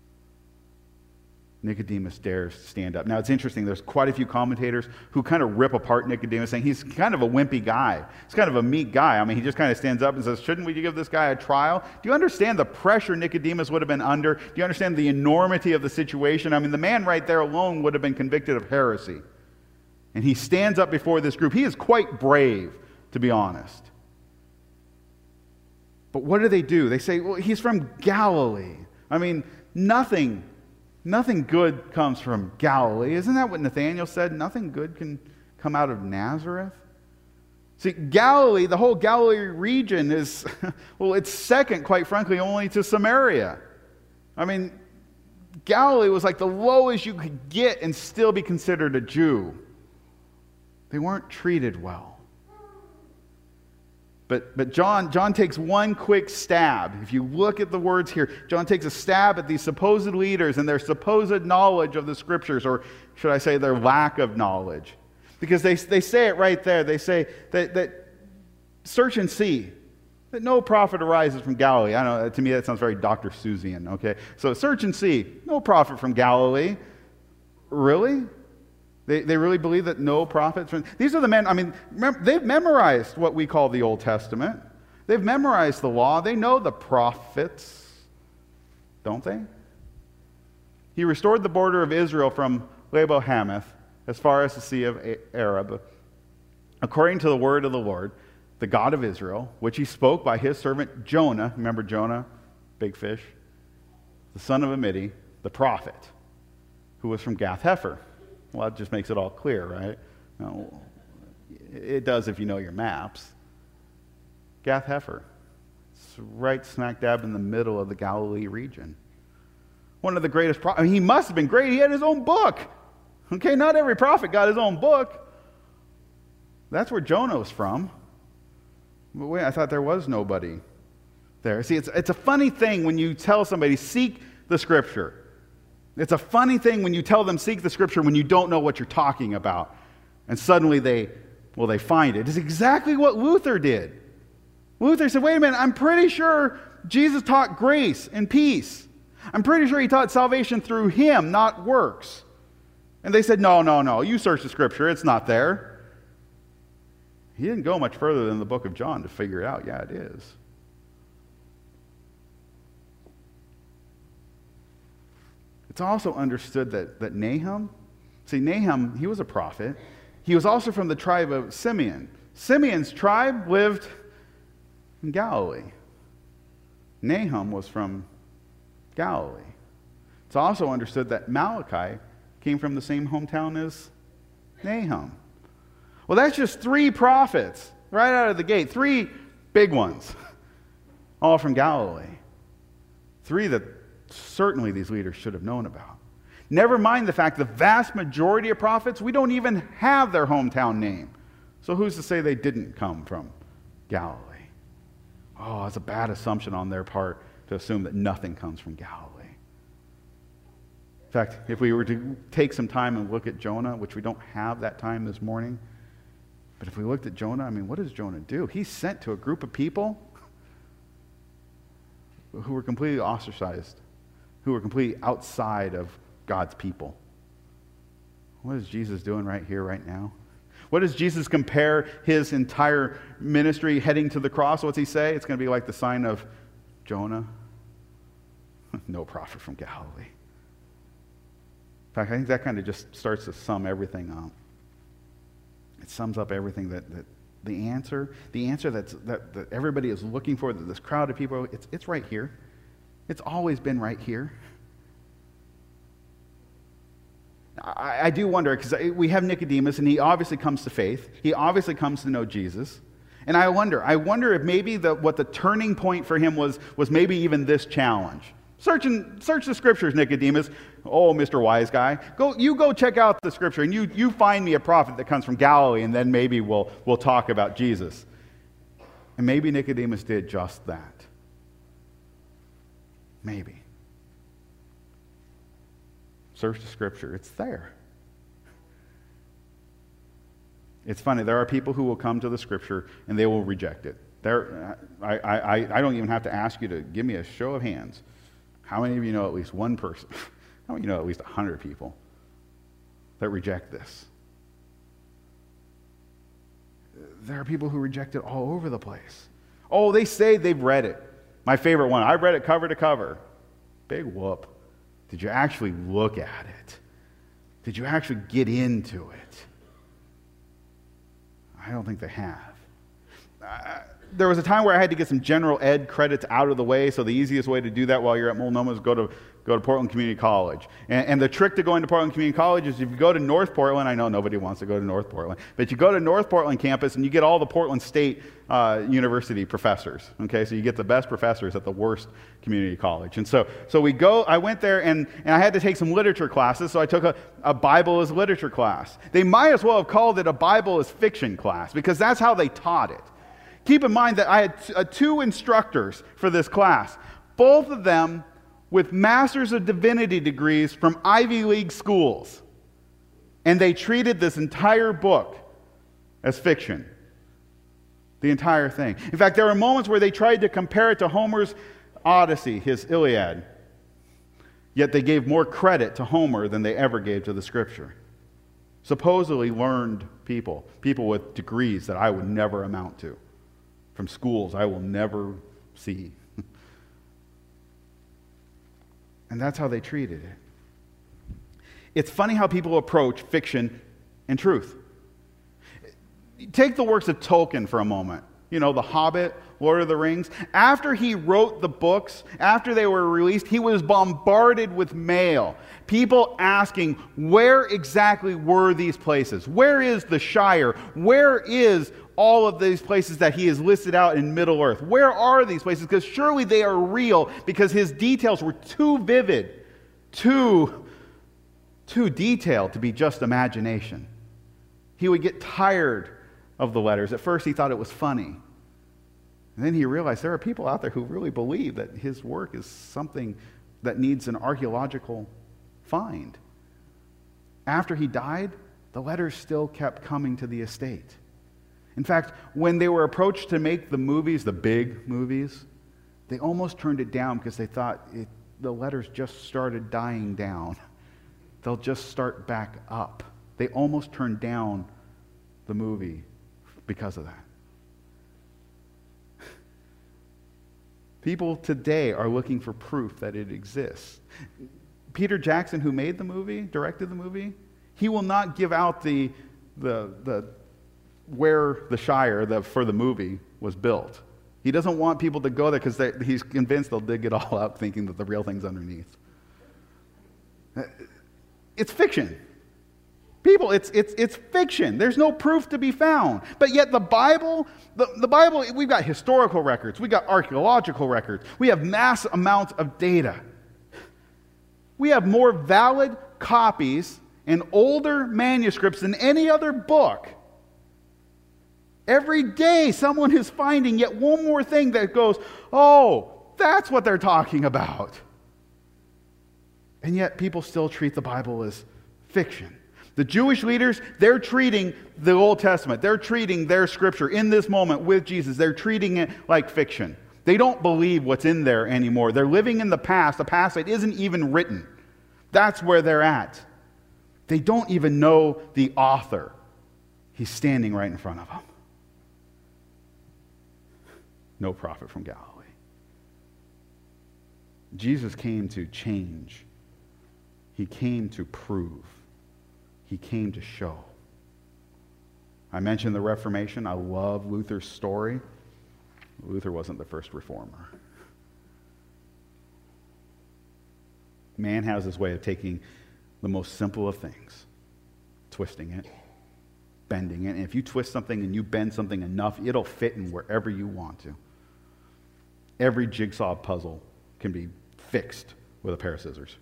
Nicodemus dares stand up. Now, it's interesting. There's quite a few commentators who kind of rip apart Nicodemus, saying he's kind of a wimpy guy. He's kind of a meek guy. I mean, he just kind of stands up and says, shouldn't we give this guy a trial? Do you understand the pressure Nicodemus would have been under? Do you understand the enormity of the situation? I mean, the man right there alone would have been convicted of heresy. And he stands up before this group. He is quite brave, to be honest. But what do? They say, well, he's from Galilee. I mean, nothing good comes from Galilee. Isn't that what Nathanael said? Nothing good can come out of Nazareth. See, Galilee, the whole Galilee region is, well, it's second, quite frankly, only to Samaria. I mean, Galilee was like the lowest you could get and still be considered a Jew. They weren't treated well. But John takes one quick stab. If you look at the words here, John takes a stab at these supposed leaders and their supposed knowledge of the Scriptures, or should I say their lack of knowledge. Because they say it right there. They say that search and see, that no prophet arises from Galilee. I know, to me that sounds very Dr. Seussian, okay? So search and see, no prophet from Galilee. Really? They really believe that no prophets. These are the men, I mean, they've memorized what we call the Old Testament. They've memorized the law. They know the prophets, don't they? He restored the border of Israel from Lebo-Hamath as far as the Sea of Arab, according to the word of the Lord, the God of Israel, which he spoke by his servant Jonah. Remember Jonah, big fish? The son of Amittai, the prophet, who was from Gath-Hepher. Well, that just makes it all clear, right? No, it does if you know your maps. Gath-Hepher. It's right smack dab in the middle of the Galilee region. One of the greatest prophets. I mean, he must have been great. He had his own book. Okay, not every prophet got his own book. That's where Jonah was from. But wait, I thought there was nobody there. See, it's a funny thing when you tell somebody, seek the Scripture. It's a funny thing when you tell them seek the Scripture when you don't know what you're talking about. And suddenly they find it. It's exactly what Luther did. Luther said, wait a minute, I'm pretty sure Jesus taught grace and peace. I'm pretty sure he taught salvation through him, not works. And they said, no, you search the Scripture, it's not there. He didn't go much further than the book of John to figure it out. Yeah, it is. It's also understood that Nahum, he was a prophet. He was also from the tribe of Simeon. Simeon's tribe lived in Galilee. Nahum was from Galilee. It's also understood that Malachi came from the same hometown as Nahum. Well, that's just 3 prophets right out of the gate. 3 big ones, all from Galilee. 3 that certainly these leaders should have known about. Never mind the fact the vast majority of prophets, we don't even have their hometown name. So who's to say they didn't come from Galilee? Oh, it's a bad assumption on their part to assume that nothing comes from Galilee. In fact, if we were to take some time and look at Jonah, which we don't have that time this morning, but if we looked at Jonah, I mean, what does Jonah do? He's sent to a group of people who were completely ostracized, who were completely outside of God's people. What is Jesus doing right here, right now? What does Jesus compare his entire ministry heading to the cross? What's he say? It's going to be like the sign of Jonah. No prophet from Galilee. In fact, I think that kind of just starts to sum everything up. It sums up everything that the answer that everybody is looking for, that this crowd of people, it's right here. It's always been right here. I do wonder, because we have Nicodemus, and he obviously comes to faith. He obviously comes to know Jesus. And I wonder if maybe what the turning point for him was maybe even this challenge. Search the scriptures, Nicodemus. Oh, Mr. Wise Guy. Go check out the scripture, and you find me a prophet that comes from Galilee, and then maybe we'll talk about Jesus. And maybe Nicodemus did just that. Maybe. Search the scripture. It's there. It's funny. There are people who will come to the scripture and they will reject it. I don't even have to ask you to give me a show of hands. How many of you know at least one person? How many of you know at least 100 people that reject this? There are people who reject it all over the place. Oh, they say they've read it. My favorite one. I read it cover to cover. Big whoop. Did you actually look at it? Did you actually get into it? I don't think they have. There was a time where I had to get some general ed credits out of the way, so the easiest way to do that while you're at Multnomah is go to Portland Community College. And the trick to going to Portland Community College is if you go to North Portland, I know nobody wants to go to North Portland, but you go to North Portland campus and you get all the Portland State University professors. Okay, so you get the best professors at the worst community college. And so I went there and I had to take some literature classes, so I took a Bible as literature class. They might as well have called it a Bible as fiction class, because that's how they taught it. Keep in mind that I had two instructors for this class, both of them with Masters of Divinity degrees from Ivy League schools. And they treated this entire book as fiction. The entire thing. In fact, there were moments where they tried to compare it to Homer's Odyssey, his Iliad. Yet they gave more credit to Homer than they ever gave to the scripture. Supposedly learned people with degrees that I would never amount to, from schools I will never see. And that's how they treated it. It's funny how people approach fiction and truth. Take the works of Tolkien for a moment. You know, The Hobbit, Lord of the Rings. After he wrote the books, after they were released, he was bombarded with mail. People asking, where exactly were these places? Where is the Shire? Where is all of these places that he has listed out in Middle-earth? Where are these places? Because surely they are real, because his details were too vivid, too detailed to be just imagination. He would get tired of the letters. At first he thought it was funny. And then he realized there are people out there who really believe that his work is something that needs an archaeological find. After he died, the letters still kept coming to the estate. In fact, when they were approached to make the movies, the big movies, they almost turned it down because they thought the letters just started dying down. They'll just start back up. They almost turned down the movie because of that. People today are looking for proof that it exists. Peter Jackson, who made the movie, directed the movie, he will not give out the where the Shire for the movie was built. He doesn't want people to go there because he's convinced they'll dig it all up thinking that the real thing's underneath. It's fiction. People, it's fiction. There's no proof to be found. But yet the Bible, we've got historical records. We've got archaeological records. We have mass amounts of data. We have more valid copies and older manuscripts than any other book. Every day someone is finding yet one more thing that goes, oh, that's what they're talking about. And yet people still treat the Bible as fiction. The Jewish leaders, they're treating the Old Testament, they're treating their scripture in this moment with Jesus, they're treating it like fiction. They don't believe what's in there anymore. They're living in the past that isn't even written. That's where they're at. They don't even know the author. He's standing right in front of them. No prophet from Galilee. Jesus came to change. He came to prove. He came to show. I mentioned the Reformation. I love Luther's story. Luther wasn't the first reformer. Man has this way of taking the most simple of things. Twisting it, bending it. And if you twist something and you bend something enough, it'll fit in wherever you want to. Every jigsaw puzzle can be fixed with a pair of scissors.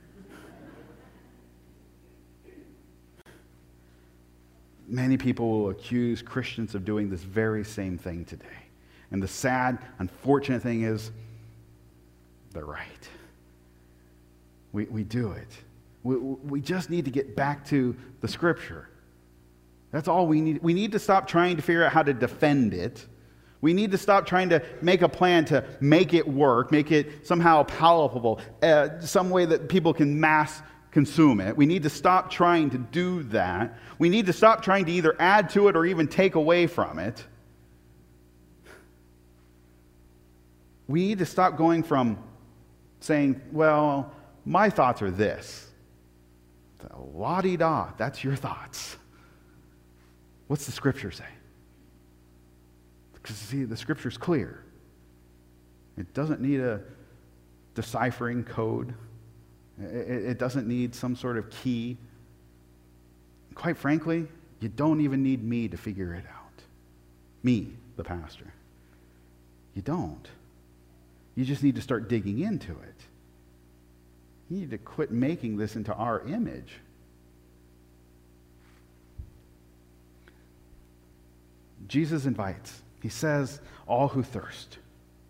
Many people will accuse Christians of doing this very same thing today. And the sad, unfortunate thing is, they're right. We do it. We just need to get back to the Scripture. That's all we need. We need to stop trying to figure out how to defend it. We need to stop trying to make a plan to make it work, make it somehow palatable, some way that people can mass consume it. We need to stop trying to do that. We need to stop trying to either add to it or even take away from it. We need to stop going from saying, well, my thoughts are this. La-di-da, that's your thoughts. What's the Scripture say? Because, see, the Scripture's clear. It doesn't need a deciphering code. It doesn't need some sort of key. Quite frankly, you don't even need me to figure it out. Me, the pastor. You don't. You just need to start digging into it. You need to quit making this into our image. Jesus invites. He says, all who thirst.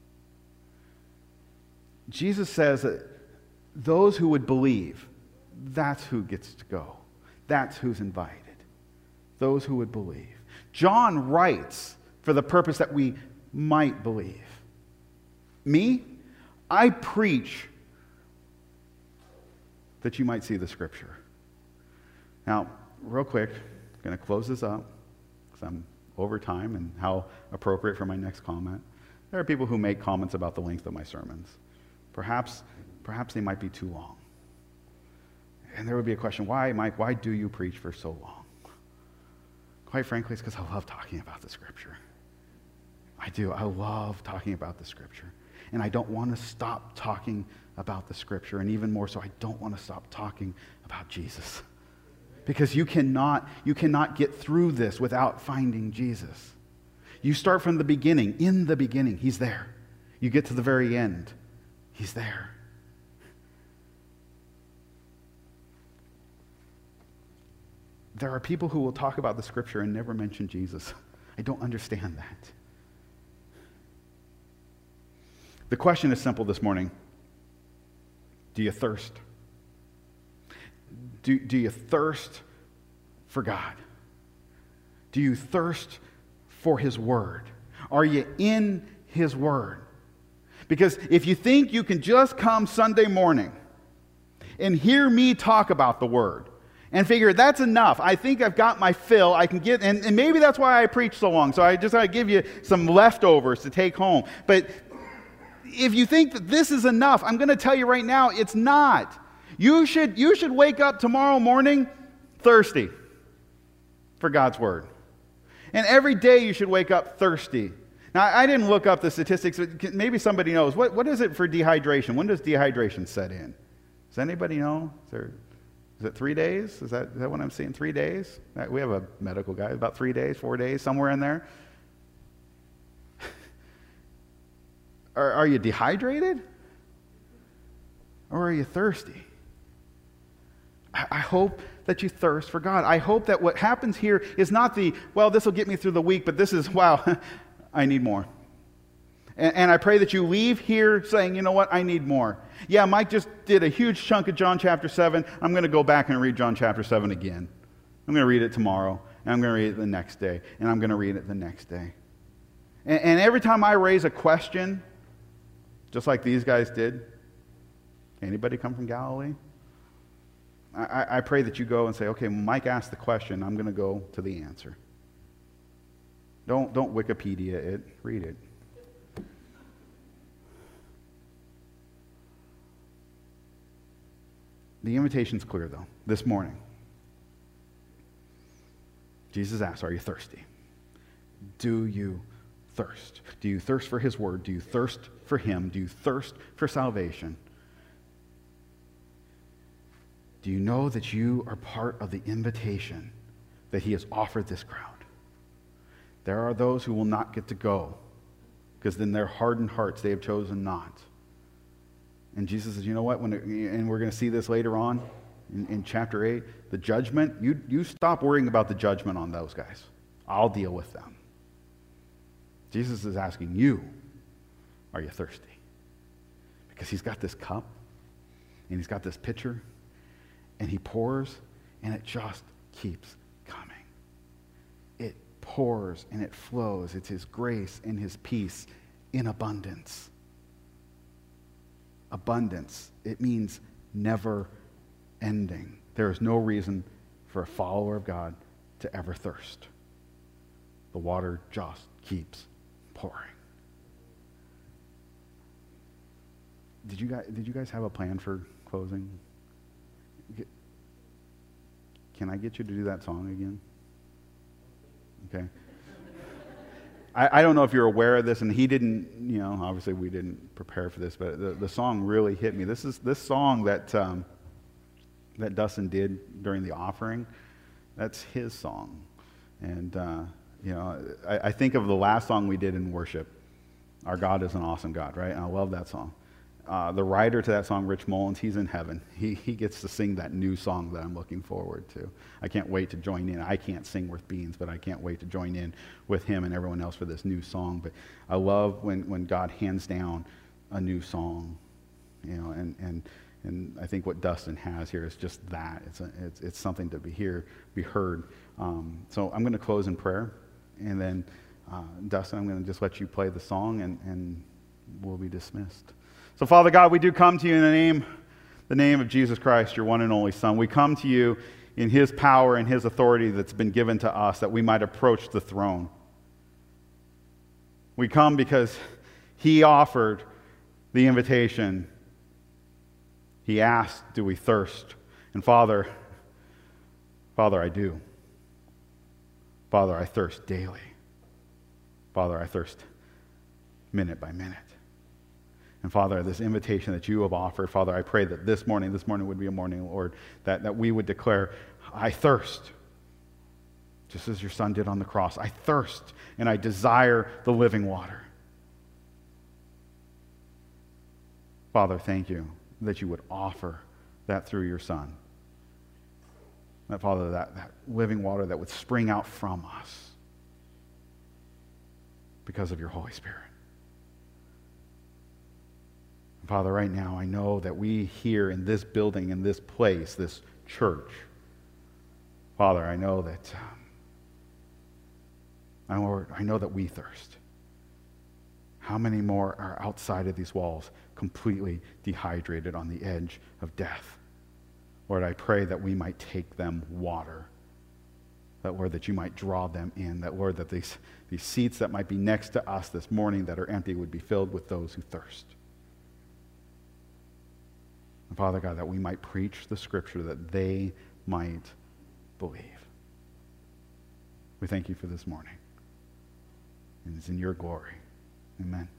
Jesus says that those who would believe, that's who gets to go. That's who's invited. Those who would believe. John writes for the purpose that we might believe. Me, I preach that you might see the Scripture. Now, real quick, I'm going to close this up because I'm over time and how appropriate for my next comment. There are people who make comments about the length of my sermons. Perhaps they might be too long. And there would be a question, why, Mike, why do you preach for so long? Quite frankly, it's because I love talking about the Scripture. I do. I love talking about the Scripture. And I don't want to stop talking about the Scripture. And even more so, I don't want to stop talking about Jesus. Because you cannot get through this without finding Jesus. You start from the beginning. In the beginning, He's there. You get to the very end. He's there. There are people who will talk about the Scripture and never mention Jesus. I don't understand that. The question is simple this morning. Do you thirst? Do you thirst for God? Do you thirst for His Word? Are you in His Word? Because if you think you can just come Sunday morning and hear me talk about the Word and figure that's enough, I think I've got my fill, I can get, and maybe that's why I preach so long, so I just got to give you some leftovers to take home. But if you think that this is enough, I'm going to tell you right now, it's not. You should wake up tomorrow morning thirsty for God's Word. And every day you should wake up thirsty. Now, I didn't look up the statistics, but maybe somebody knows. What is it for dehydration? When does dehydration set in? Does anybody know? Is it 3 days? Is that what I'm seeing? 3 days? We have a medical guy, about 3 days, 4 days, somewhere in there. Are you dehydrated? Or are you thirsty? I hope that you thirst for God. I hope that what happens here is not this will get me through the week, but this is, wow, I need more. And I pray that you leave here saying, you know what, I need more. Yeah, Mike just did a huge chunk of John chapter 7. I'm going to go back and read John chapter 7 again. I'm going to read it tomorrow, and I'm going to read it the next day, and I'm going to read it the next day. And every time I raise a question, just like these guys did, anybody come from Galilee? I pray that you go and say, okay, Mike asked the question, I'm going to go to the answer. Don't Wikipedia it, read it. The invitation's clear, though, this morning. Jesus asks, are you thirsty? Do you thirst? Do you thirst for His Word? Do you thirst for Him? Do you thirst for salvation? Do you know that you are part of the invitation that he has offered this crowd? There are those who will not get to go because in their hardened hearts they have chosen not. And Jesus says, you know what? And we're going to see this later on in chapter 8, the judgment, you stop worrying about the judgment on those guys. I'll deal with them. Jesus is asking you, are you thirsty? Because he's got this cup and he's got this pitcher and he pours and it just keeps coming. It pours and it flows. It's his grace and his peace in abundance. Abundance. It means never ending. There is no reason for a follower of God to ever thirst. The water just keeps pouring. Did you guys have a plan for closing? Can I get you to do that song again? Okay. I don't know if you're aware of this, and he didn't, obviously we didn't prepare for this, but the song really hit me. This song that Dustin did during the offering, that's his song. And, I think of the last song we did in worship, Our God is an Awesome God, right? And I love that song. The writer to that song, Rich Mullins, he's in heaven. He gets to sing that new song that I'm looking forward to. I can't wait to join in. I can't sing with Beans, but I can't wait to join in with him and everyone else for this new song. But I love when God hands down a new song, and I think what Dustin has here is just that. It's something to be heard. So I'm going to close in prayer, and then Dustin, I'm going to just let you play the song, and we'll be dismissed. So, Father God, we do come to you in the name of Jesus Christ, your one and only Son. We come to you in his power and his authority that's been given to us that we might approach the throne. We come because he offered the invitation. He asked, do we thirst? And Father, I do. Father, I thirst daily. Father, I thirst minute by minute. And Father, this invitation that you have offered, Father, I pray that this morning would be a morning, Lord, that we would declare, I thirst, just as your Son did on the cross. I thirst and I desire the living water. Father, thank you that you would offer that through your Son. That, Father, that living water that would spring out from us because of your Holy Spirit. Father, right now, I know that we here in this building, in this place, this church, Father, I know that I know that we thirst. How many more are outside of these walls, completely dehydrated on the edge of death? Lord, I pray that we might take them water. That, Lord, that you might draw them in. That, Lord, that these seats that might be next to us this morning that are empty would be filled with those who thirst. And Father God, that we might preach the Scripture that they might believe. We thank you for this morning. And it's in your glory. Amen.